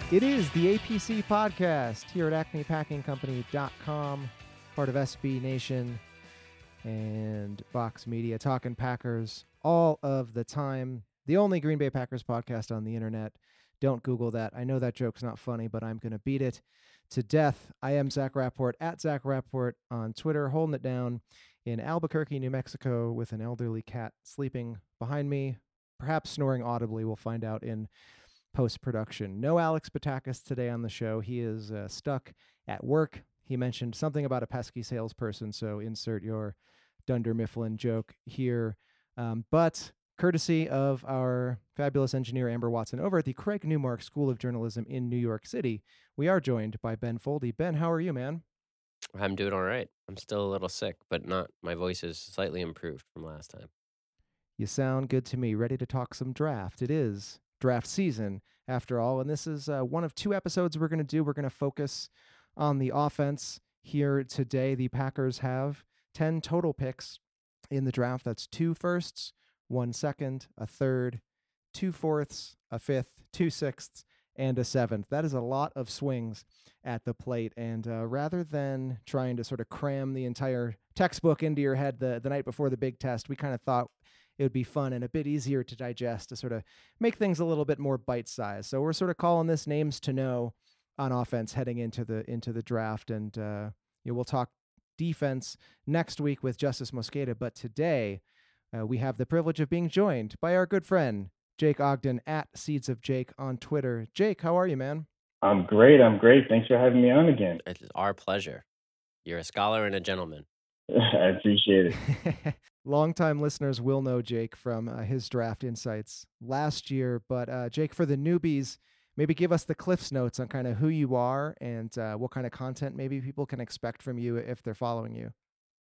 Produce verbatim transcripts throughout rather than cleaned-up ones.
It is the A P C podcast here at acme packing company dot com, part of S B Nation and Vox Media, talking Packers all of the time. The only Green Bay Packers podcast on the internet. Don't Google that. I know that joke's not funny, but I'm going to beat it to death. I am Zach Rapport, at Zach Rapport on Twitter, holding it down in Albuquerque, New Mexico, with an elderly cat sleeping behind me, perhaps snoring audibly. We'll find out in post-production. No Alex Batakis today on the show. He is uh, stuck at work. He mentioned something about a pesky salesperson, so insert your Dunder Mifflin joke here. Um, but courtesy of our fabulous engineer, Amber Watson, over at the Craig Newmark School of Journalism in New York City, we are joined by Ben Foldy. Ben, how are you, man? I'm doing all right. I'm still a little sick, but not. My voice is slightly improved from last time. You sound good to me. Ready to talk some draft. It is draft season, after all, and this is uh, one of two episodes we're going to do. We're going to focus on the offense here today. The Packers have ten total picks in the draft. That's two firsts, one second, a third, two fourths, a fifth, two sixths, and a seventh. That is a lot of swings at the plate, and uh, rather than trying to sort of cram the entire textbook into your head the, the night before the big test, we kind of thought it would be fun and a bit easier to digest to sort of make things a little bit more bite-sized. So we're sort of calling this names to know on offense heading into the into the draft, and uh, you know, we'll talk defense next week with Justice Mosqueda. But today uh, we have the privilege of being joined by our good friend Jake Ogden at Seeds of Jake on Twitter. Jake, how are you, man? I'm great. I'm great. Thanks for having me on again. It's our pleasure. You're a scholar and a gentleman. I appreciate it. Longtime listeners will know Jake from uh, his draft insights last year. But uh, Jake, for the newbies, maybe give us the Cliff's Notes on kind of who you are and uh, what kind of content maybe people can expect from you if they're following you.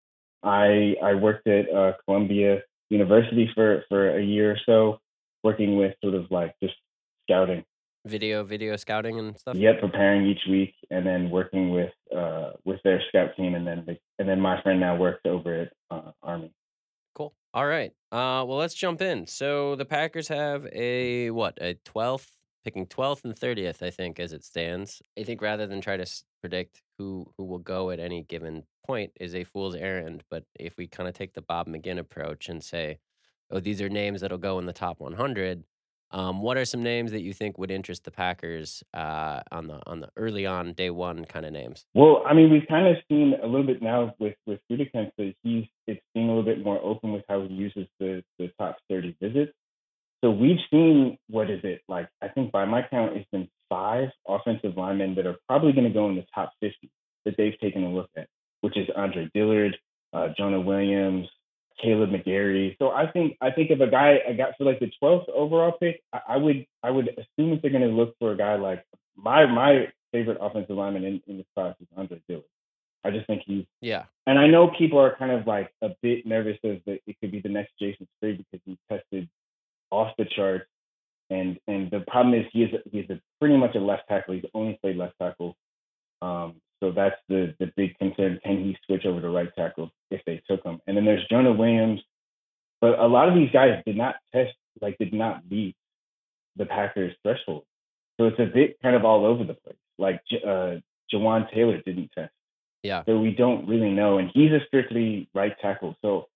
I I worked at uh, Columbia University for, for a year or so, working with sort of like just scouting. Video, video scouting and stuff? Yep, preparing each week and then working with uh, with their scout team. And then the, and then my friend now works over at uh, Army. Cool. All right. Uh, well, let's jump in. So the Packers have a, what, a twelfth, picking twelfth and thirtieth, I think, as it stands. I think rather than try to s- predict who, who will go at any given point is a fool's errand. But if we kind of take the Bob McGinn approach and say, oh, these are names that'll go in the top one hundred, um, what are some names that you think would interest the Packers uh, on the on the early on day one kind of names? Well, I mean, we've kind of seen a little bit now with with Gutekunst that he's it's being a little bit more open with how he uses the the top thirty visits. So we've seen, what is it, like, I think by my count, it's been five offensive linemen that are probably going to go in the top fifty that they've taken a look at, which is Andre Dillard, uh, Jonah Williams, Caleb McGarry. So I think I think if a guy I got for like the twelfth overall pick, I, I would I would assume that they're going to look for a guy like my my favorite offensive lineman in, in this class is Andre Dillard. I just think he's Yeah. and I know people are kind of like a bit nervous as that it could be the next Jason Sprigg because he tested off the charts. And and the problem is he is a, he's a pretty much a left tackle. He's only played left tackle. Um, so that's the the big concern. Can he switch over to right tackle if they took him? And then there's Jonah Williams. But a lot of these guys did not test, like did not meet the Packers threshold. So it's a bit kind of all over the place. Like uh, Jawan Taylor didn't test. Yeah. So we don't really know. And he's a strictly right tackle. So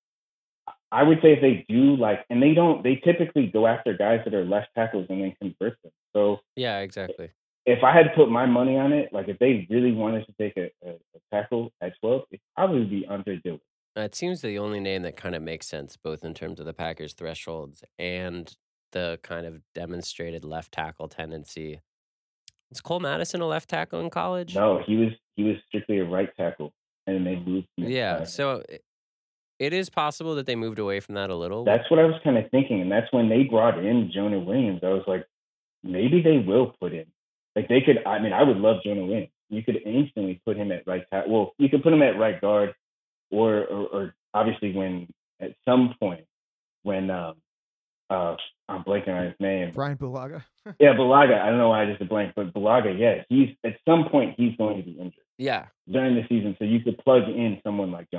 I would say if they do like, and they don't, they typically go after guys that are left tackles and then convert them. So Yeah, exactly. if I had to put my money on it, like if they really wanted to take a, a, a tackle at twelve, it'd probably be Andre Dillard. Uh, It seems the only name that kind of makes sense, both in terms of the Packers' thresholds and the kind of demonstrated left tackle tendency. Is Cole Madison a left tackle in college? No, he was he was strictly a right tackle, and then they moved him. Yeah, inside. so i- it is possible that they moved away from that a little. That's what I was kind of thinking, and that's when they brought in Jonah Williams. I was like, maybe they will put in. Like they could. I mean, I would love Jonah Williams. You could instantly put him at right tackle. Well, you could put him at right guard, or or, or obviously when at some point when um uh I'm blanking on his name. Brian Bulaga. Yeah, Bulaga. I don't know why I just a blank, but Bulaga. Yeah, he's at some point he's going to be injured Yeah, during the season, so you could plug in someone like Jonah Williams.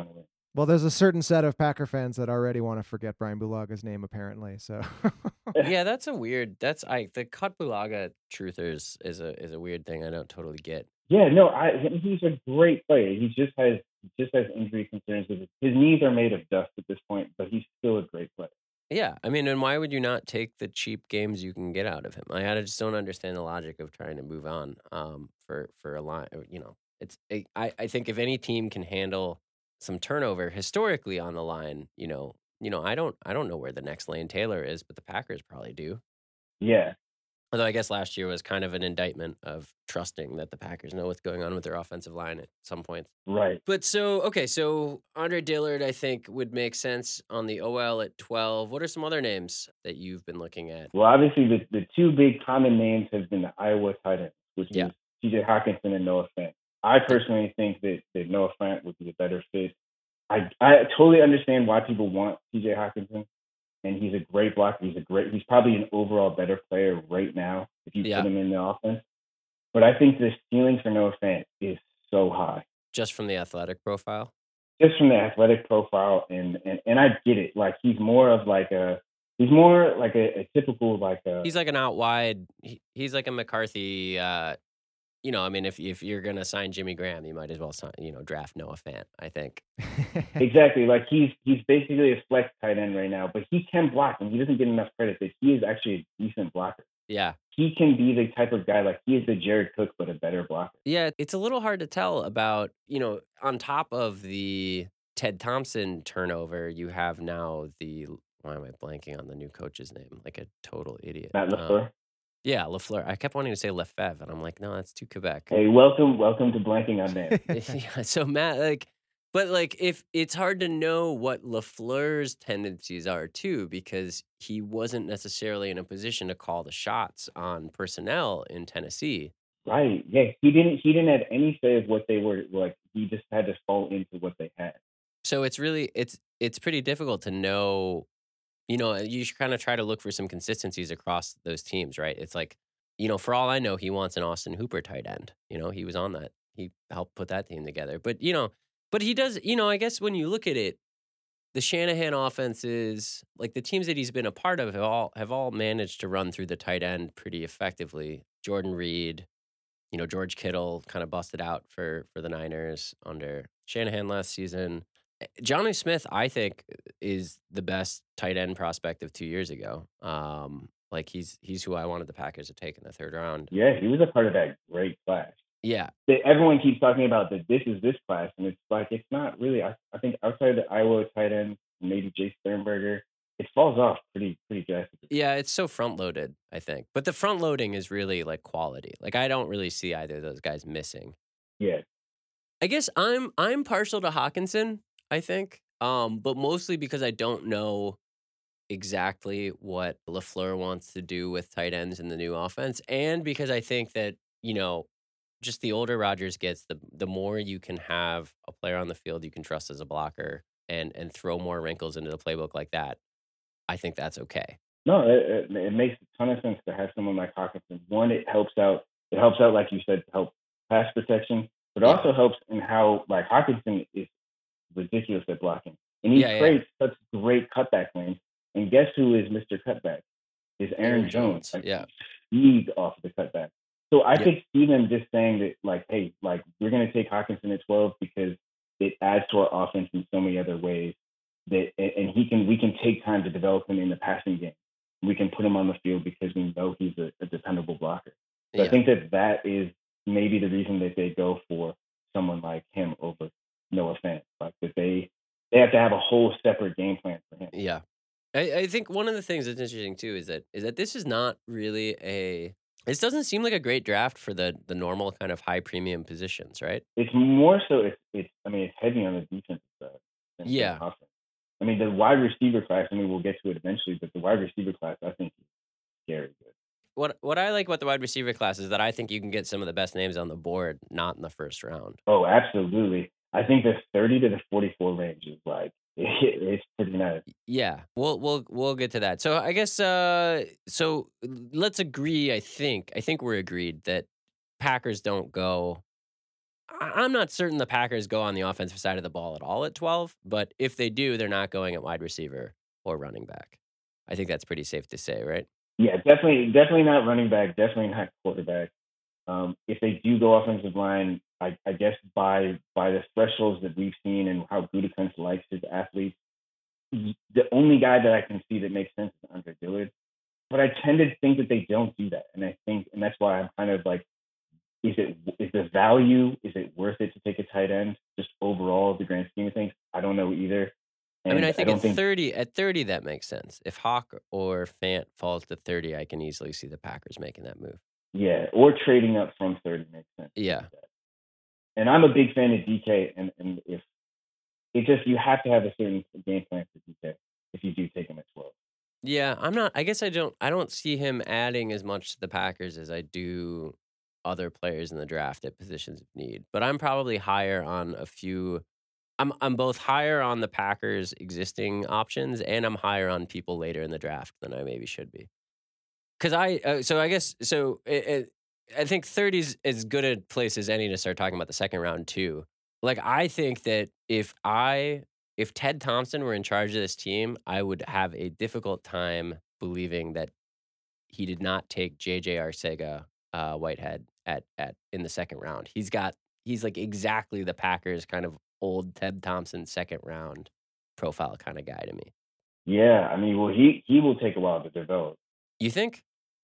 Well, there's a certain set of Packer fans that already want to forget Brian Bulaga's name, apparently. So, Yeah, that's a weird. That's I the cut Bulaga truthers is a is a weird thing. I don't totally get. Yeah, no, I he's a great player. He just has just has injury concerns with his, his knees are made of dust at this point, but he's still a great player. Yeah, I mean, and why would you not take the cheap games you can get out of him? I, I just don't understand the logic of trying to move on. Um, for for a line, you know, it's I I I think if any team can handle some turnover historically on the line, you know, you know, I don't I don't know where the next Lane Taylor is, but the Packers probably do. Yeah, Although I guess last year was kind of an indictment of trusting that the Packers know what's going on with their offensive line at some points. right. But so, okay, so Andre Dillard, I think, would make sense on the O L at twelve. What are some other names that you've been looking at? Well, obviously the the two big common names have been the Iowa tight ends, which Yeah. is T J Hawkinson and Noah Fant. I personally think that, that Noah Fant would be a better fit. I I totally understand why people want T J Hawkinson, and he's a great blocker. He's a great. He's probably an overall better player right now if you Yeah. put him in the offense. But I think the ceiling for Noah Fant is so high, Just from the athletic profile? just from the athletic profile, and and and I get it. Like he's more of like a he's more like a, a typical like a He's like an out wide. He, he's like a McCarthy. Uh, you know, I mean, if if you're gonna sign Jimmy Graham, you might as well sign, you know, draft Noah Fant. I think. exactly like he's he's basically a flex tight end right now, but he can block, and he doesn't get enough credit that he is actually a decent blocker. Yeah. He can be the type of guy like he is the Jared Cook, but a better blocker. Yeah, it's a little hard to tell about, you know, on top of the Ted Thompson turnover, you have now the why am I blanking on the new coach's name? Like a total idiot. Matt Um, LaFleur. yeah, Lafleur. I kept wanting to say Lefebvre, and I'm like, no, that's too Quebec. Hey, welcome, welcome to blanking on names. Yeah, so Matt, like, but like, if it's hard to know what Lafleur's tendencies are too, because he wasn't necessarily in a position to call the shots on personnel in Tennessee. Right. Yeah. He didn't he didn't have any say of what they were like. He just had to fall into what they had. So it's really it's it's pretty difficult to know. You know, you should kind of try to look for some consistencies across those teams, right? It's like, you know, for all I know, he wants an Austin Hooper tight end. You know, he was on that. He helped put that team together. But, you know, but he does, you know, I guess when you look at it, the Shanahan offenses, like the teams that he's been a part of have all have all managed to run through the tight end pretty effectively. Jordan Reed, you know, George Kittle kind of busted out for for the Niners under Shanahan last season. Eh, Johnny Smith, I think, is the best tight end prospect of two years ago. Um, like he's he's who I wanted the Packers to take in the third round. Yeah, he was a part of that great class. Yeah, That everyone keeps talking about that this is this class, and it's like it's not really. I, I think outside the Iowa tight end, maybe Jay Sternberger, it falls off pretty pretty drastically. yeah, it's so front loaded, I think. But the front loading is really like quality. Like I don't really see either of those guys missing. Yeah. I guess I'm I'm partial to Hawkinson, I think. Um, but mostly because I don't know exactly what LaFleur wants to do with tight ends in the new offense. And because I think that, you know, just the older Rodgers gets, the the more you can have a player on the field you can trust as a blocker and and throw more wrinkles into the playbook like that. I think that's okay. No, it, it, it makes a ton of sense to have someone like Hawkinson. One, it helps out. It helps out, like you said, to help pass protection, but it Yeah. also helps in how like Hawkinson is ridiculous at blocking, and he Yeah, yeah. creates such great cutback lanes. And guess who is Mister Cutback? Is Aaron, Aaron Jones. Jones, Like, yeah. feed off the cutback. So I Yeah. think Steven just saying that, like, hey, like we're gonna take Hawkinson at twelve because it adds to our offense in so many other ways. That and and he can we can take time to develop him in the passing game. We can put him on the field because we know he's a, a dependable blocker. So I Yeah. think that that is maybe the reason that they go for someone like him over Noah Fant. Like that they they have to have a whole separate game plan for him. Yeah. I, I think one of the things that's interesting too is that is that this is not really a this doesn't seem like a great draft for the the normal kind of high premium positions, right? It's more so it's it's I mean it's heavy on the defensive side than, than Yeah. offense. I mean the wide receiver class. I mean we'll get to it eventually, but the wide receiver class I think is very good. What what I like about the wide receiver class is that I think you can get some of the best names on the board, not in the first round. Oh, absolutely. I think the thirty to the forty-four range is like it, it's pretty nice. Yeah, we'll we'll we'll get to that. So I guess uh so let's agree, I think. I think we're agreed that Packers don't go I- I'm not certain the Packers go on the offensive side of the ball at all at twelve, but if they do, they're not going at wide receiver or running back. I think that's pretty safe to say, right? Yeah, definitely, definitely not running back. Definitely not quarterback. Um, if they do go offensive line, I, I guess by by the thresholds that we've seen and how Gutekunst likes his athletes, the only guy that I can see that makes sense is Andre Dillard. But I tend to think that they don't do that, and I think, and that's why I'm kind of like, is it is the value, is it worth it to take a tight end just overall the grand scheme of things? I don't know either, I mean, I and I think at don't think thirty, at thirty, that makes sense. If Hawk or Fant falls to thirty, I can easily see the Packers making that move. yeah, or trading up from thirty makes sense. Yeah. And I'm a big fan of D K, and and if it just you have to have a certain game plan for D K if you do take him at twelve. Yeah, I'm not I guess I don't I don't see him adding as much to the Packers as I do other players in the draft at positions of need. But I'm probably higher on a few I'm I'm both higher on the Packers' existing options and I'm higher on people later in the draft than I maybe should be. Cuz I uh, so I guess so it, it, I think thirty is as good a place as any to start talking about the second round too. Like I think that if I if Ted Thompson were in charge of this team, I would have a difficult time believing that he did not take J J Arcega uh, Whitehead at at in the second round. He's got he's like exactly the Packers kind of old Ted Thompson second round profile kind of guy to me. Yeah, I mean, well, he he will take a while to develop. You think?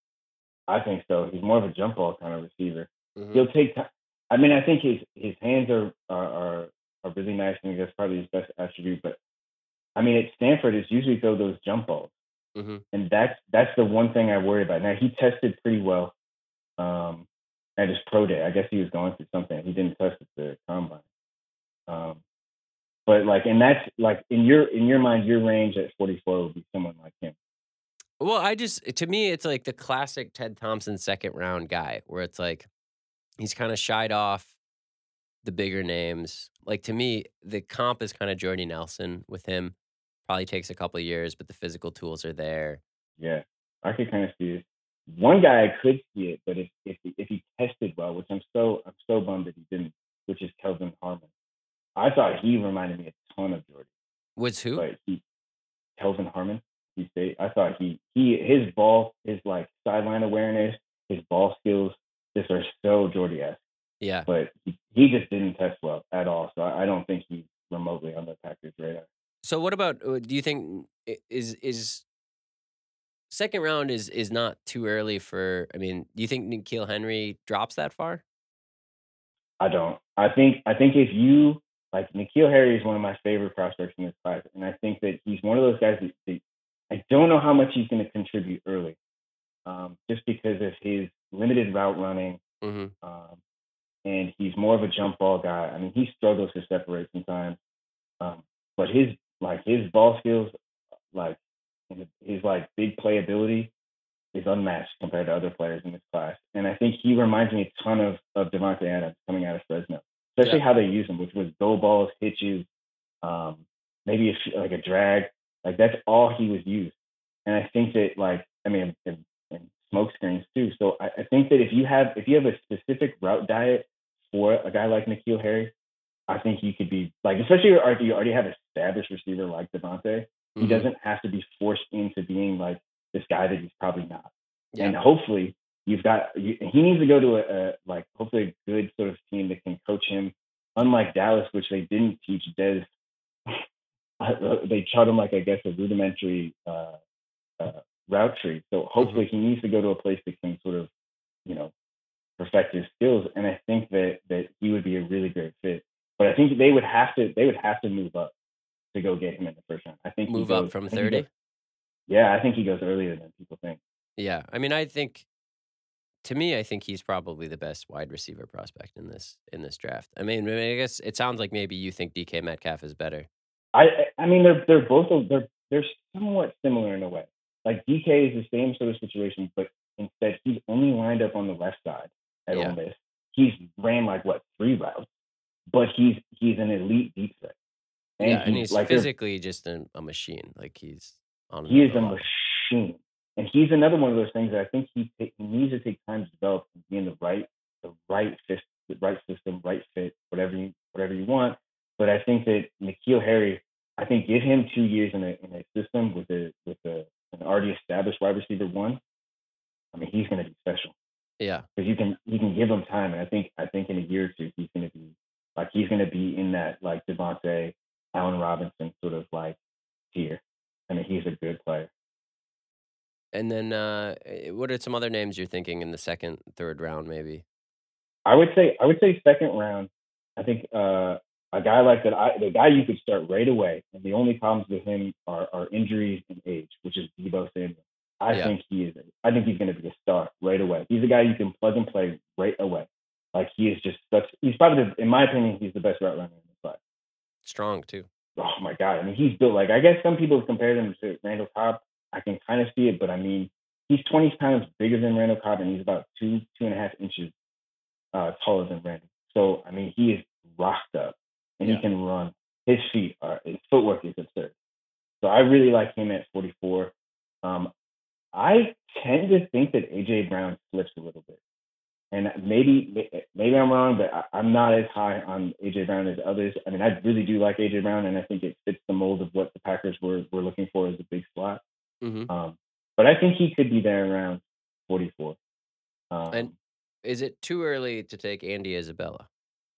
I think so. He's more of a jump ball kind of receiver. Hmm. He'll take. Ti I mean, I think his his hands are are are, are really nice. I think that's probably his best attribute. But I mean, at Stanford, it's usually throw those jump balls, Hmm. and that's that's the one thing I worry about. Now he tested pretty well um, at his pro day. I guess he was going through something. He didn't test at the combine. Um, but like, and that's like in your in your mind, your range at forty-four would be someone like him. Well, I just to me, it's like the classic Ted Thompson second round guy, where it's like he's kind of shied off the bigger names. Like to me, the comp is kind of Jordy Nelson with him. Probably takes a couple of years, but the physical tools are there. Yeah, I could kind of see it. One guy I could see it, but if if he, if he tested well, which I'm so I'm so bummed that he didn't, which is Kelvin Harmon. I thought he reminded me a ton of Jordy, Was who? but he Kelvin Harmon. He say I thought he he his ball his like sideline awareness, his ball skills, just are so Jordy esque. Yeah. But he, he just didn't test well at all. So I, I don't think he's remotely on the Packers radar. So what about? uh, Do you think i- is is second round is is not too early for? I mean, do you think Nikhil Henry drops that far? I don't. I think I think if you like Nikhil Harry is one of my favorite prospects in this class, and I think that he's one of those guys that, that I don't know how much he's going to contribute early, um, just because of his limited route running, Hmm. um, and he's more of a jump ball guy. I mean, he struggles to separate sometimes, um, but his like his ball skills, like his, his like big playability is unmatched compared to other players in this class. And I think he reminds me a ton of, of Devontae Adams coming out of Fresno, Yeah. especially how they use him, which was go balls, hitches, um, maybe a, like a drag. Like that's all he was used. And I think that like, I mean, and, and smoke screens too. So I, I think that if you have, if you have a specific route diet for a guy like Nikhil Harry, I think he could be like, especially if you already have an established receiver like Devontae, he Hmm. doesn't have to be forced into being like this guy that he's probably not. Yeah. And hopefully you've got, you, he needs to go to a, a like, hopefully a good sort of team that can coach him. Unlike Dallas, which they didn't teach Dez, they taught him like, I guess, a rudimentary uh, uh, route tree. So Hmm. hopefully he needs to go to a place that can sort of, you know, perfect his skills. And I think that that he would be a really great fit. But I think they would have to they would have to move up to go get him in the first round. I think he Move up goes. from I think he goes. thirty. Yeah, I think he goes earlier than people think. Yeah. I mean, I think to me, I think he's probably the best wide receiver prospect in this in this draft. I mean, I mean, I guess it sounds like maybe you think D K Metcalf is better. I I mean they're they're both they're they're somewhat similar in a way. Like D K is the same sort of situation, but instead he's only lined up on the left side at Ole Yeah. Miss. He's ran like what three routes, but he's he's an elite deep threat, and Yeah, and he's he's like they're physically just an, a machine. Like he's on he is another a level. machine, and he's another one of those things that I think he, he needs to take time to develop and be in the right the right right system, right fit, whatever you whatever you want. But I think that N'Keal Harry, I think give him two years in a in a system with a with a an already established wide receiver one. I mean, he's going to be special Yeah. because you can you can give him time, and I think I think in a year or two he's going to be like he's going to be in that like Devontae, Allen Robinson sort of like tier. I mean, he's a good player. And then, uh, eh, what are some other names you're thinking in the second, third round, maybe? I would say I would say second round. I think uh, a guy like that, I, the guy you could start right away, and the only problems with him are, are injuries and age, which is Deebo Samuel. I Yeah. think he is. I think he's going to be a star right away. He's a guy you can plug and play right away. Like he is just such. He's probably, the, in my opinion, he's the best route runner in the class. Strong, too. Oh my god! I mean, he's built like I guess some people have compared him to Randall Cobb. I can kind of see it, but I mean, he's twenty pounds bigger than Randall Cobb, and he's about two two and a half inches uh, taller than Randall. So I mean, he is rocked up, and Yeah. he can run. His feet are his footwork is absurd. So I really like him at forty-four. Um, I tend to think that A J Brown slips a little bit, and maybe maybe I'm wrong, but I, I'm not as high on A J Brown as others. I mean, I really do like A J Brown, and I think it fits the mold of what the Packers were were looking for as a big slot. Mm-hmm. Um, but I think he could be there around forty-four. Um, And is it too early to take Andy Isabella?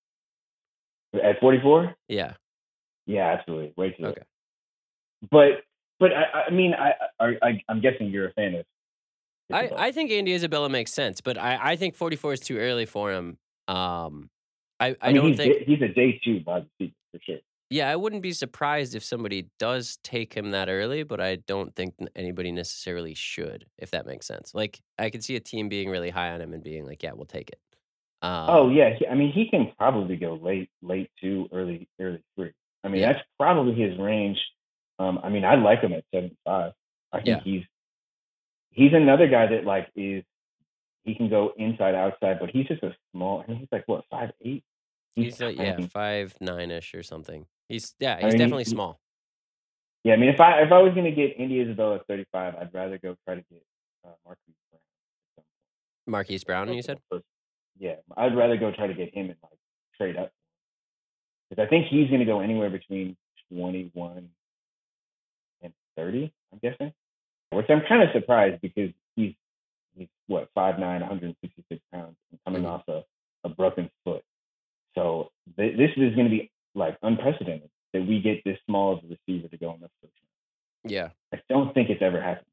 at forty-four? Yeah. Yeah, absolutely. Way too. Okay. But but I, I mean I, I I I'm guessing you're a fan of I, Isabella. I think Andy Isabella makes sense, but I, I think forty-four is too early for him. Um, I, I, I mean don't he's think. day- he's a day two wide receiver for sure. Yeah, I wouldn't be surprised if somebody does take him that early, but I don't think n- anybody necessarily should, if that makes sense. Like, I could see a team being really high on him and being like, "Yeah, we'll take it." Oh Um, yeah, he, I mean he can probably go late late two, early early three. I mean yeah, that's probably his range. Um, I mean I like him at seventy-five. I think yeah. he's he's another guy that like is he can go inside outside, but he's just a small. I mean he's like what five eight. He's He's like, yeah, tiny. five nine ish or something. He's yeah, I he's mean definitely he, he small. yeah. I mean if I if I was gonna get Indy Isabella at thirty-five, I'd rather go try to get uh, Marquise Brown. Marquise Brown, Like you in the said? first, yeah, I'd rather go try to get him and like trade up because I think he's going to go anywhere between twenty-one and thirty. I'm guessing, which I'm kind of surprised because he's he's what five nine, one hundred sixty-six pounds, and coming Hmm. off a, a broken foot. So th- this is going to be like unprecedented that we get this small of a receiver to go in the first round. Yeah, I don't think it's ever happened.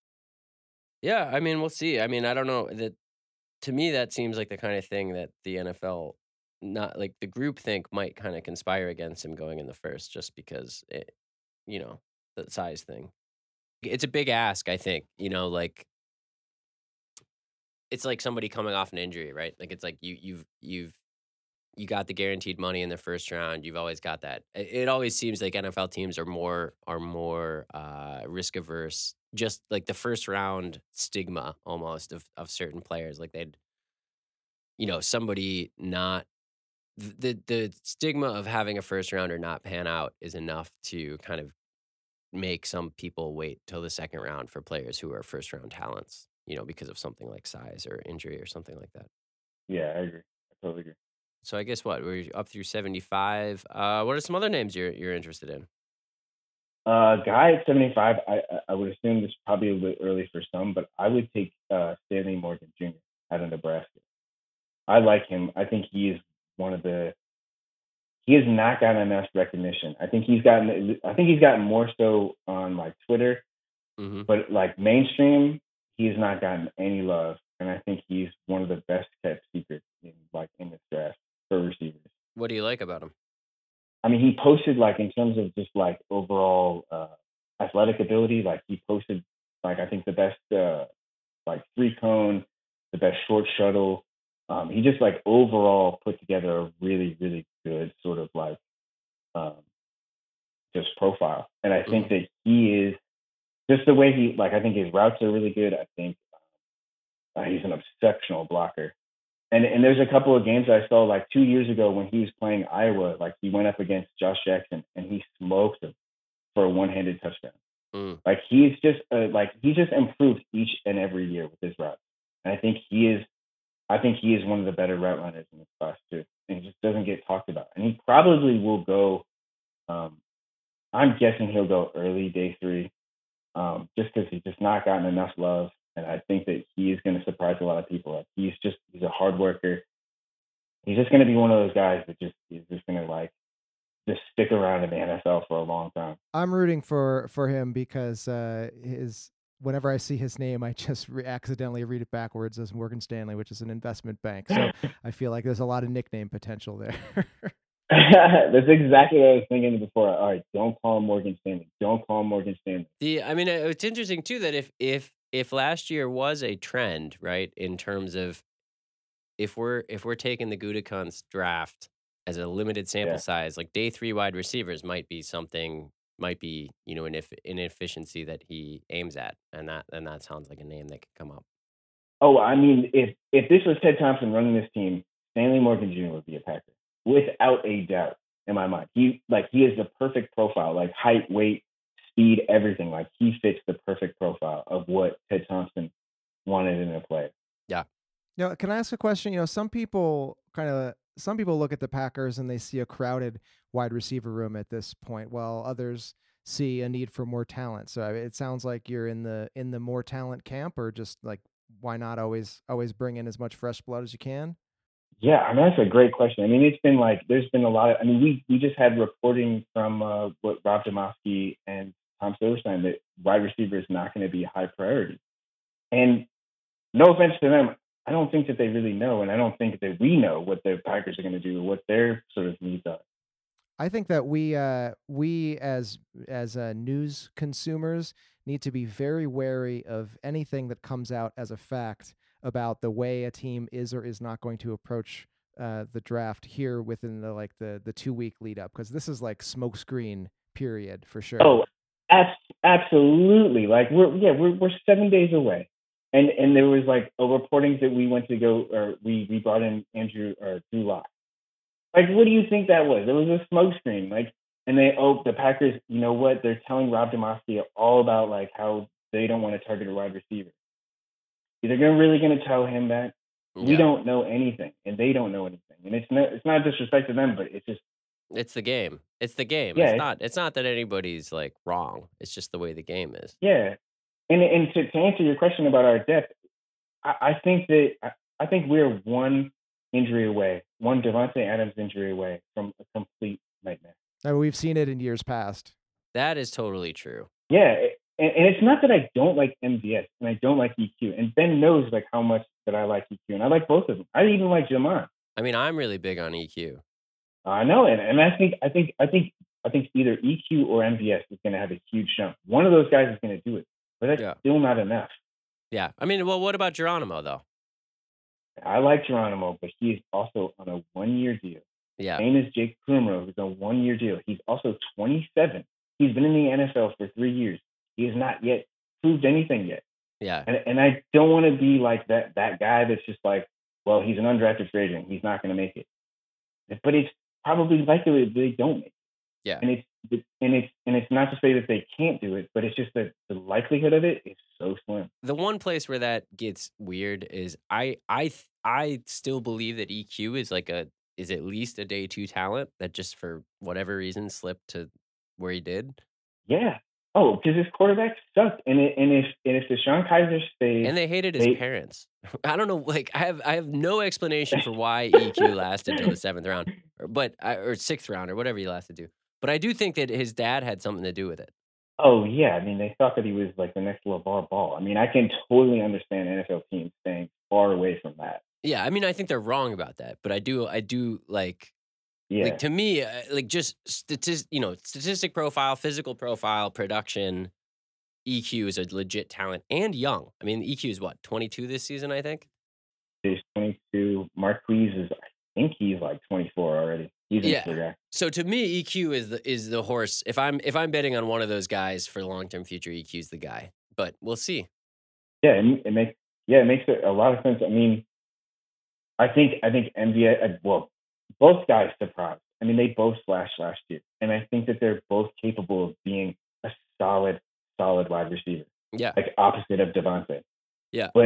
yeah. I mean, we'll see. I mean, I don't know. That to me, that seems like the kind of thing that the N F L, not like the group think, might kind of conspire against him going in the first, just because it, you know, the size thing. It's a big ask, I think. You know, like it's like somebody coming off an injury, right? Like it's like you you've you've you got the guaranteed money in the first round. You've always got that. It, it always seems like N F L teams are more are more uh, risk averse. Just like the first round stigma almost of of certain players, like they'd you know somebody not th- the the stigma of having a first rounder not pan out is enough to kind of make some people wait till the second round for players who are first round talents, you know, because of something like size or injury or something like that. Yeah, I agree. I totally agree. So I guess what we're up through seventy-five. Uh, what are some other names you're you're interested in? Uh, guy at seventy-five, I I I would assume this is probably a little bit early for some, but I would take uh, Stanley Morgan Junior out of Nebraska. I like him. I think he is one of the. He has not gotten enough recognition. I think he's gotten. I think he's gotten more so on like Twitter, Hmm. but like mainstream, he has not gotten any love. And I think he's one of the best kept secrets in like in this draft for receivers. What do you like about him? I mean, he posted like in terms of just like overall uh, athletic ability, like he posted like I think the best uh, like three cone, the best short shuttle. Um, he just like overall put together a really really good sort of like um, just profile, and I Hmm. think that he is just the way he like. I think his routes are really good. I think uh, he's an exceptional blocker. And and there's a couple of games I saw like two years ago when he was playing Iowa. Like he went up against Josh Jackson and he smoked him for a one-handed touchdown. Mm. Like he's just uh, like he just improved each and every year with his routes. And I think he is I think he is one of the better route runners in this class too, and he just doesn't get talked about. And he probably will go. Um, I'm guessing he'll go early day three, um, just because he's just not gotten enough love. And I think that he is going to surprise a lot of people. Like he's just he's a hard worker. He's just going to be one of those guys that just is just going to like just stick around in the N F L for a long time. I'm rooting for for him because uh, his whenever I see his name, I just re- accidentally read it backwards as Morgan Stanley, which is an investment bank. So I feel like there's a lot of nickname potential there. That's exactly what I was thinking before. All right, don't call him Morgan Stanley. Don't call him Morgan Stanley. The I mean, uh, it's interesting too that if if if last year was a trend, right, in terms of if we're if we're taking the Gutekunst draft as a limited sample Yeah. size, like day three wide receivers might be something might be you know an ineff- inefficiency that he aims at, and that and that sounds like a name that could come up. Oh, I mean, if if this was Ted Thompson running this team, Stanley Morgan Junior would be a Packer without a doubt in my mind. He like he is the perfect profile, like height, weight, speed, everything. Like he fits the perfect profile of what Ted Thompson wanted in a player. Yeah. Now, can I ask a question? You know, some people kind of some people look at the Packers and they see a crowded wide receiver room at this point, while others see a need for more talent. So I mean, it sounds like you're in the in the more talent camp, or just like why not always always bring in as much fresh blood as you can? Yeah, I mean that's a great question. I mean, it's been like there's been a lot of. I mean, we we just had reporting from uh, what Rob Demovsky and Tom Silverstein that wide receiver is not going to be a high priority. And no offense to them, I don't think that they really know, and I don't think that we know what the Packers are going to do, what their sort of needs are. I think that we uh, we as as uh, news consumers need to be very wary of anything that comes out as a fact about the way a team is or is not going to approach uh, the draft here within the like the the two week lead up, because this is like smokescreen period for sure. Oh, abs- absolutely! Like we're yeah we're we're seven days away, and and there was like a reporting that we went to go or we we brought in Andrew or Drew Lock. Like, what do you think that was? It was a smokescreen. Like, and they, oh, the Packers, you know what? They're telling Rob Demovsky all about like how they don't want to target a wide receiver. They're gonna really going to tell him that we Yeah. don't know anything, and they don't know anything. And it's not, it's not disrespect to them, but it's just, It's the game. It's the game. yeah, It's it's, not it's not that anybody's like wrong. It's just the way the game is. yeah. And and to, to answer your question about our depth, I, I think that I, I think we're one injury away, one Devontae Adams injury away from a complete nightmare. I mean, we've seen it in years past. That is totally true. Yeah, and, and it's not that I don't like M V S and I don't like E Q, and Ben knows like how much that I like E Q, and I like both of them. I even like Jamon. I mean, I'm really big on E Q. I know, and, and I think I think I think I think either E Q or M V S is going to have a huge jump. One of those guys is going to do it, but that's Yeah. still not enough. Yeah. I mean, well, what about Geronimo though? I like Geronimo, but he is also on a one-year deal. Yeah. Same as Jake Kumro, who's on a one-year deal. He's also twenty-seven. He's been in the N F L for three years. He has not yet proved anything yet. Yeah. And, and I don't want to be like that that guy that's just like, well, he's an undrafted free agent. He's not going to make it. But it's probably likely that they don't make it. Yeah. And it's and it's and it's not to say that they can't do it, but it's just that the likelihood of it is so slim. The one place where that gets weird is I I th- I still believe that E Q is like a is at least a day two talent that just for whatever reason slipped to where he did. Yeah. Oh, because his quarterback sucked, and it, and if and if DeShone Kaiser stays, And they hated his they, parents. I don't know. Like I have I have no explanation for why E Q lasted until the seventh round, or, but I, or sixth round or whatever he lasted to. But I do think that his dad had something to do with it. Oh yeah, I mean they thought that he was like the next LeVar Ball. I mean I can totally understand N F L teams staying far away from that. Yeah, I mean I think they're wrong about that, but I do I do like Yeah, like to me uh, like just statist you know statistic profile, physical profile, production. E Q is a legit talent and young. I mean E Q is what twenty-two this season, I think. he's twenty-two. Marquise is, I think he's like twenty-four already. He's a Yeah. mature guy. So to me, E Q is the is the horse. If I'm if I'm betting on one of those guys for long term future, E Q's the guy. But we'll see. Yeah, it, it makes yeah it makes a lot of sense. I mean, I think I think N B A uh, well, both guys surprised. I mean, they both flashed last year, and I think that they're both capable of being a solid, solid wide receiver, Yeah. like opposite of Devontae. Yeah. But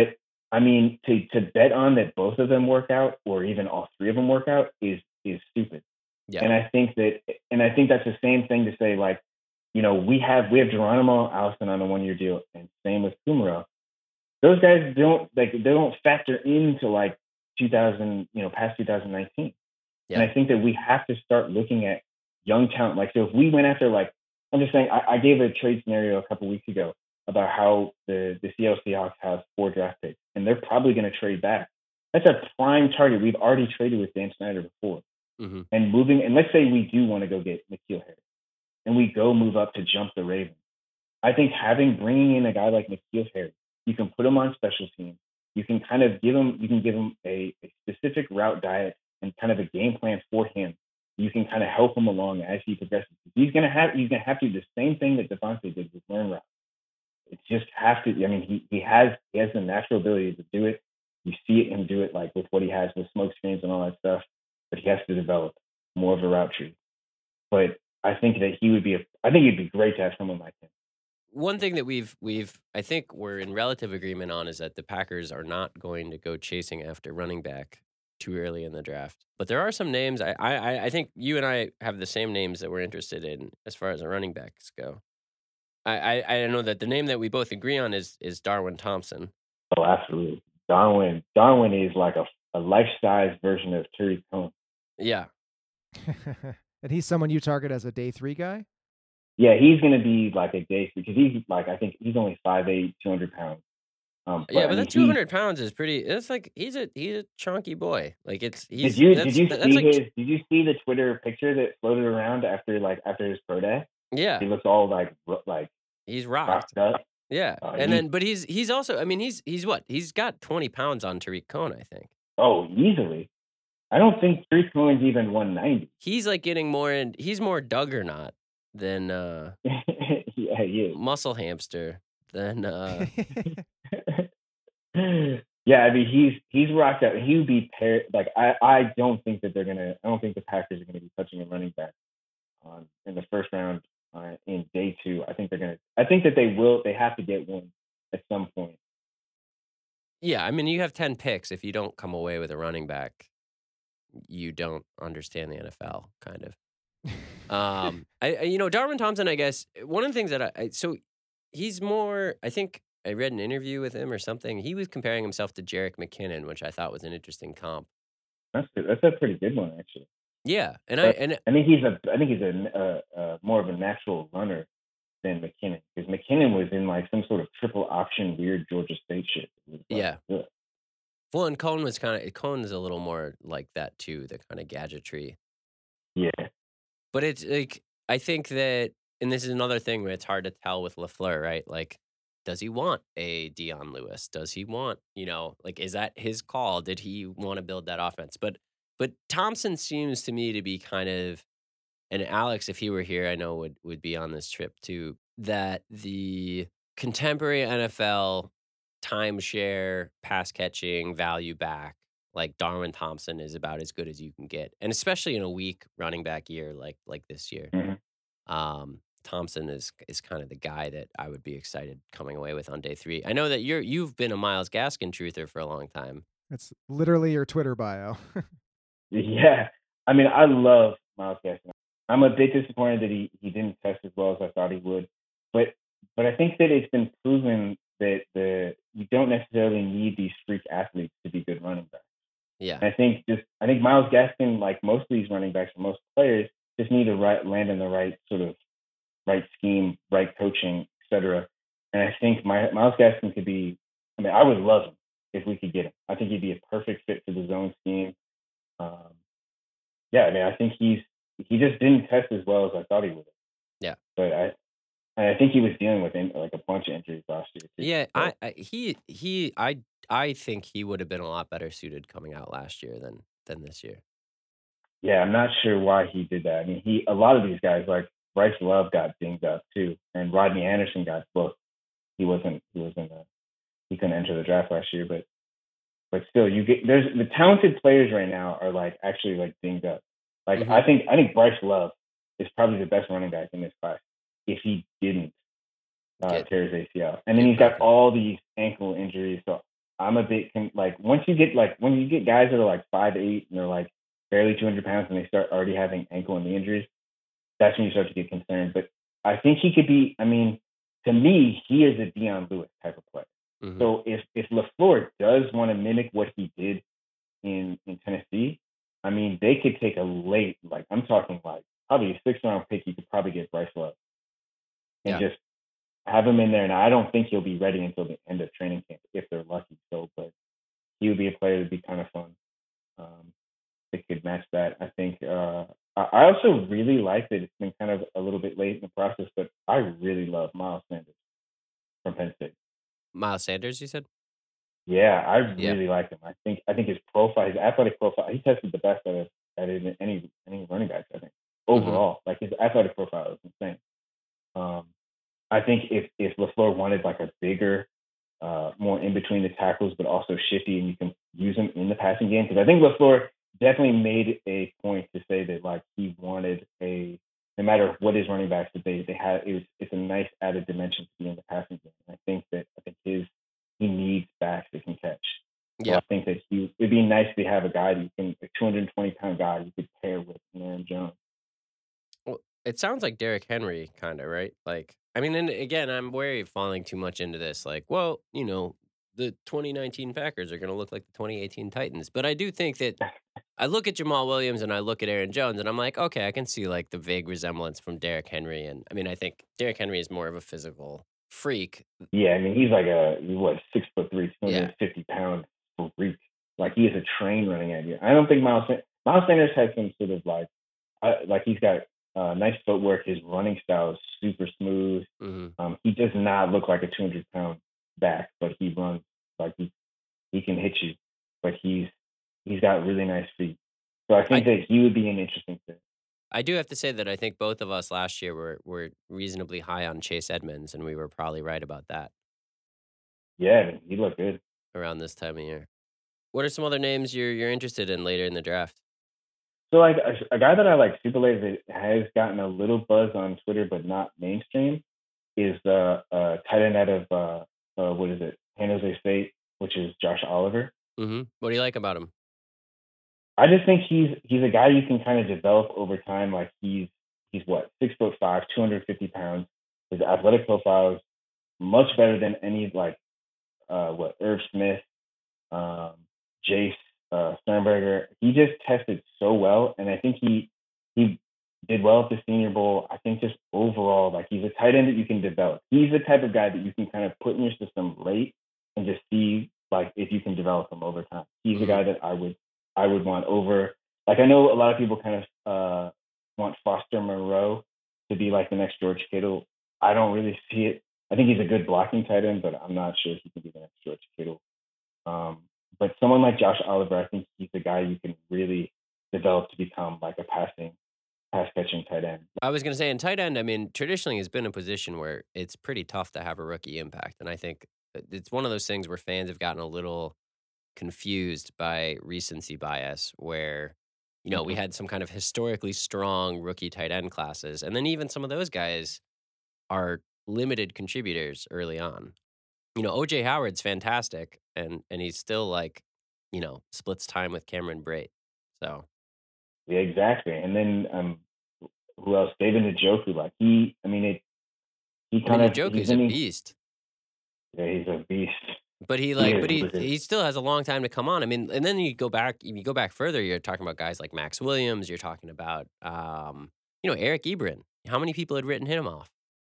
I mean, to to bet on that both of them work out, or even all three of them work out, is is stupid. Yeah. And I think that, and I think that's the same thing to say, like, you know, we have we have Geronimo Allison on a one year deal, and same with Kumaro. Those guys don't like they don't factor into like two thousand, you know, past two thousand nineteen. Yeah. And I think that we have to start looking at young talent. Like, so if we went after, like, I'm just saying, I, I gave a trade scenario a couple weeks ago about how the the Seattle Seahawks has four draft picks, and they're probably going to trade back. That's a prime target. We've already traded with Dan Snyder before. Mm-hmm. And moving, and let's say we do want to go get N'Keal Harry, and we go move up to jump the Ravens. I think having bringing in a guy like N'Keal Harry, you can put him on special teams. You can kind of give him, you can give him a, a specific route diet and kind of a game plan for him. You can kind of help him along as he progresses. He's gonna have, he's gonna have to do the same thing that Devontae did with learn route. It just have to. I mean, he he has he has the natural ability to do it. You see it him do it, like with what he has with smoke screens and all that stuff. But he has to develop more of a route tree. But I think that he would be a, I think it'd be great to have someone like him. One thing that we've we've I think we're in relative agreement on is that the Packers are not going to go chasing after running back too early in the draft. But there are some names I I I think you and I have the same names that we're interested in as far as the running backs go. I I, I know that the name that we both agree on is is Darwin Thompson. Oh, absolutely. Darwin Darwin is like a, a life-size version of Tariq Cohen. Yeah. And he's someone you target as a day three guy? Yeah, he's going to be like a day three because he's like, I think he's only five eight, two hundred pounds. Um, but, yeah, but I mean, that two hundred pounds is pretty. It's like he's a he's a chunky boy. Like it's he's. Did you did you that's see like, his? Did you see the Twitter picture that floated around after like after his pro day? Yeah, he looks all like like he's rocked. rocked up. Yeah, uh, and then but he's he's also. I mean, he's he's what? He's got twenty pounds on Tariq Cohen, I think. Oh, easily. I don't think Tariq Cohen's even one ninety. He's like getting more in. He's more Duggernaut than uh, yeah, he is. Muscle Hamster than. Uh, yeah, I mean he's he's rocked out. He would be paired. Like I, I don't think that they're gonna. I don't think the Packers are gonna be touching a running back on in the first round uh, in day two. I think they're gonna. I think that they will. They have to get one at some point. Yeah, I mean you have ten picks. If you don't come away with a running back, you don't understand the N F L, kind of. um, I, I you know Darwin Thompson. I guess one of the things that I, I so he's more. I think. I read an interview with him or something. He was comparing himself to Jerick McKinnon, which I thought was an interesting comp. That's good. That's a pretty good one, actually. Yeah, and but I and I think he's a I think he's a uh, uh, more of a natural runner than McKinnon because McKinnon was in like some sort of triple option weird Georgia State shit. Like, yeah. Ugh. Well, and Cohen was kind of Cohen's a little more like that too, the kind of gadgetry. Yeah, but it's like I think that, and this is another thing where it's hard to tell with LaFleur, right? Like. Does he want a Dion Lewis? Does he want, you know, like, is that his call? Did he want to build that offense? But but Thompson seems to me to be kind of, and Alex, if he were here, I know would, would be on this trip too, that the contemporary N F L timeshare, pass catching, value back, like Darwin Thompson is about as good as you can get. And especially in a weak running back year like like this year. Mm-hmm. Um Thompson is is kind of the guy that I would be excited coming away with on day three. I know that you're you've been a Myles Gaskin truther for a long time. It's literally your Twitter bio. yeah, I mean, I love Myles Gaskin. I'm a bit disappointed that he, he didn't test as well as I thought he would, but but I think that it's been proven that the you don't necessarily need these freak athletes to be good running backs. Yeah, and I think just I think Myles Gaskin, like most of these running backs or most players, just need to right, land in the right sort of right scheme, right coaching, et cetera. And I think my, Myles Gaskin could be, I mean, I would love him if we could get him. I think he'd be a perfect fit for the zone scheme. Um, yeah, I mean, I think he's, he just didn't test as well as I thought he would. Yeah. But I, I think he was dealing with in, like a bunch of injuries last year. Too. Yeah, so, I, I he he I I think he would have been a lot better suited coming out last year than than this year. Yeah, I'm not sure why he did that. I mean, he a lot of these guys like Bryce Love got dinged up too, and Rodney Anderson got booked. He wasn't. He wasn't. A, he couldn't enter the draft last year, but but still, you get there's the talented players right now are like actually like dinged up. Like mm-hmm. I think I think Bryce Love is probably the best running back in this class. If he didn't uh, tear his A C L, and then he's got all these ankle injuries. So I'm a bit con- like once you get like when you get guys that are like five eight and they're like barely two hundred pounds and they start already having ankle and knee injuries, that's when you start to get concerned. But I think he could be. I mean, to me, he is a Dion Lewis type of player. hmm So if if LaFleur does want to mimic what he did in in Tennessee, I mean, they could take a late, like I'm talking like probably a six round pick. You could probably get Bryce Love and Yeah. just have him in there. And I don't think he'll be ready until the end of training camp if they're lucky. So, but he would be a player that'd be kind of fun. Um, that could match that. I think. Uh, I I also really like that it's been kind of a little bit late in the process, but I really love Miles Sanders from Penn State. Miles Sanders, you said? Yeah, I Yeah. really like him. I think I think his profile, his athletic profile, he tested the best out of out of any any running backs. I think hmm overall, like his athletic profile is insane. Um, I think if if Lafleur wanted like a bigger, uh, more in between the tackles, but also shifty, and you can use him in the passing game, because I think Lafleur definitely made a point to say that like he wanted a no matter what his running backs that they they had it was it's a nice added dimension to be in the passing game. And I think that I think his he needs backs that can catch. So Yeah. I think that he it'd be nice to have a guy that you can a two hundred twenty pound guy you could pair with Aaron Jones. Well, it sounds like Derrick Henry, kind of, right? Like, I mean, and again, I'm wary of falling too much into this. Like, well, you know, the twenty nineteen Packers are going to look like the twenty eighteen Titans. But I do think that I look at Jamal Williams and I look at Aaron Jones and I'm like, okay, I can see like the vague resemblance from Derrick Henry. And I mean, I think Derrick Henry is more of a physical freak. Yeah, I mean he's like a what six foot three, two hundred Yeah. and fifty pound freak. Like he is a train running at you. I don't think Miles San- Miles Sanders has some sort of like uh, like he's got uh, nice footwork. His running style is super smooth. hmm Um, he does not look like a two hundred pound back, but he runs like he he can hit you. But he's he's got really nice feet. So I think I, that he would be an interesting fit. I do have to say that I think both of us last year were, were reasonably high on Chase Edmonds, and we were probably right about that Yeah, he looked good. around this time of year. What are some other names you're you're interested in later in the draft? So like a, a guy that I like super late that has gotten a little buzz on Twitter but not mainstream is the uh, tight end out of uh, uh, what is it, San Jose State, which is Josh Oliver. hmm What do you like about him? I just think he's he's a guy you can kind of develop over time. Like he's he's what six foot five, two hundred fifty pounds. His athletic profile is much better than any like uh, what Irv Smith, um, Jace uh, Sternberger. He just tested so well, and I think he he did well at the Senior Bowl. I think just overall, like he's a tight end that you can develop. He's the type of guy that you can kind of put in your system late and just see like if you can develop him over time. He's the hmm guy that I would I would want over. Like I know a lot of people kind of uh, want Foster Moreau to be like the next George Kittle. I don't really see it. I think he's a good blocking tight end, but I'm not sure he can be the next George Kittle. Um, but someone like Josh Oliver, I think he's the guy you can really develop to become like a passing, pass catching tight end. I was going to say in tight end, I mean, traditionally has been a position where it's pretty tough to have a rookie impact, and I think uh, it's one of those things where fans have gotten a little confused by recency bias, where you know we Mm-hmm. had some kind of historically strong rookie tight end classes, and then even some of those guys are limited contributors early on. You know, O J Howard's fantastic, and and he's still like, you know, splits time with Cameron Brate. So Yeah, exactly. And then um, who else? David Njoku. Like he, I mean, it. He I mean, kind of he's Njoku's a in. These, beast. yeah, he's a beast. But he He like, is but he with his. he still has a long time to come on. I mean, and then you go back, you go back further. You're talking about guys like Max Williams. You're talking about, um, you know, Eric Ebron. How many people had written him off?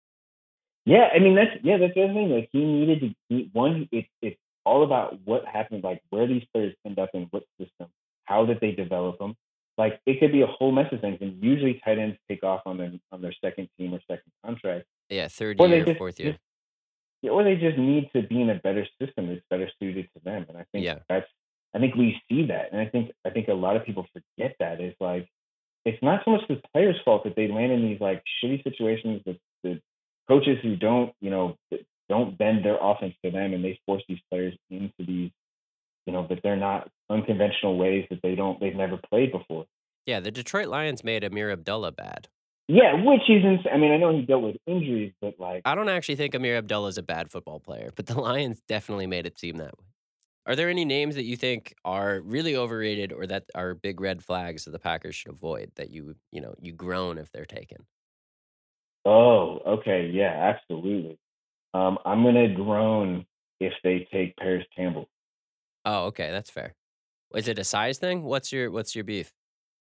Yeah, I mean that's yeah that's the other thing. Like he needed to he, one. It's it's all about what happens. Like where these players end up in what system. How did they develop them? Like it could be a whole mess of things. And usually tight ends take off on their on their second team or second contract, Yeah, third or they year, just fourth just year. yeah, or they just need to be in a better system that's better suited to them. And I think Yeah, that's I think we see that, and I think I think a lot of people forget that is like it's not so much the players' fault that they land in these like shitty situations with the coaches who don't you know don't bend their offense to them, and they force these players into these you know but they're not unconventional ways that they don't they've never played before. yeah. The Detroit Lions made Amir Abdullah bad. Yeah, which isn't. I mean, I know he dealt with injuries, but like I don't actually think Amir Abdullah is a bad football player, but the Lions definitely made it seem that way. Are there any names that you think are really overrated or that are big red flags that the Packers should avoid that you you know you groan if they're taken? Oh, okay, yeah, absolutely. Um, I'm gonna groan if they take Paris Campbell. Oh, okay, that's fair. Is it a size thing? What's your what's your beef?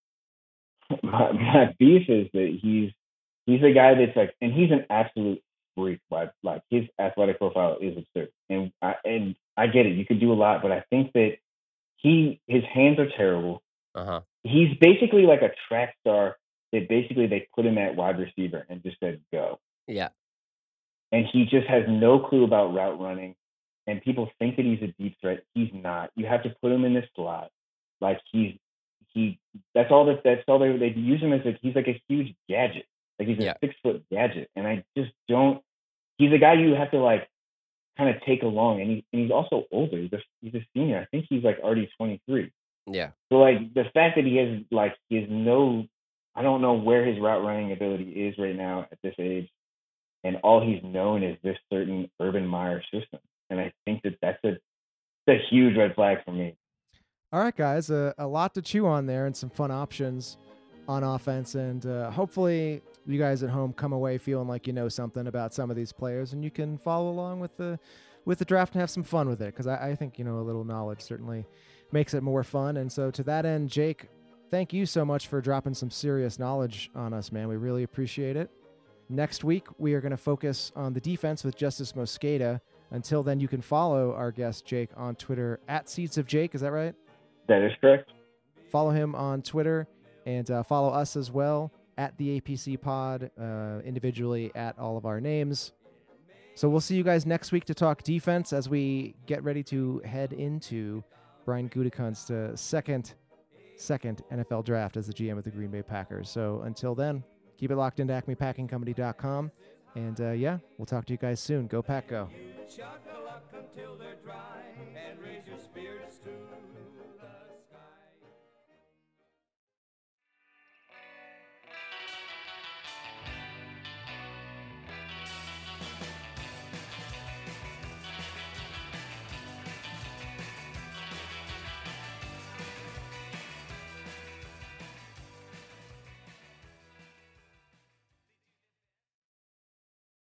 my my beef is that he's he's a guy that's like, and he's an absolute freak. Like like his athletic profile is absurd, and I and I get it. You could do a lot, but I think that he his hands are terrible. Uh huh. He's basically like a track star that basically they put him at wide receiver and just said go, Yeah. and he just has no clue about route running. And people think that he's a deep threat. He's not. You have to put him in the slot. Like he's he. That's all that. That's all they they use him as. Like he's like a huge gadget. Like he's a Yeah. six foot gadget. And I just don't. He's a guy you have to like kind of take along. And, he, and he's also older. He's a, he's a senior. I think he's like already twenty three. Yeah. So like the fact that he has like he has no. I don't know where his route running ability is right now at this age, and all he's known is this certain Urban Meyer system. And I think that that's a, that's a huge red flag for me. All right, guys, uh, a lot to chew on there and some fun options on offense. And uh, hopefully you guys at home come away feeling like you know something about some of these players and you can follow along with the with the draft and have some fun with it. Because I, I think, you know, a little knowledge certainly makes it more fun. And so to that end, Jake, thank you so much for dropping some serious knowledge on us, man. We really appreciate it. Next week, we are going to focus on the defense with Justice Mosqueda. Until then, you can follow our guest, Jake, on Twitter at Seats of Jake. Is that right? That is correct. Follow him on Twitter and uh, follow us as well at the A P C Pod, uh, individually at all of our names. So we'll see you guys next week to talk defense as we get ready to head into Brian Gutekunst's uh, second, second N F L draft as the G M of the Green Bay Packers. So until then, keep it locked into acme packing company dot com. And uh, yeah, we'll talk to you guys soon. Go Pack, go.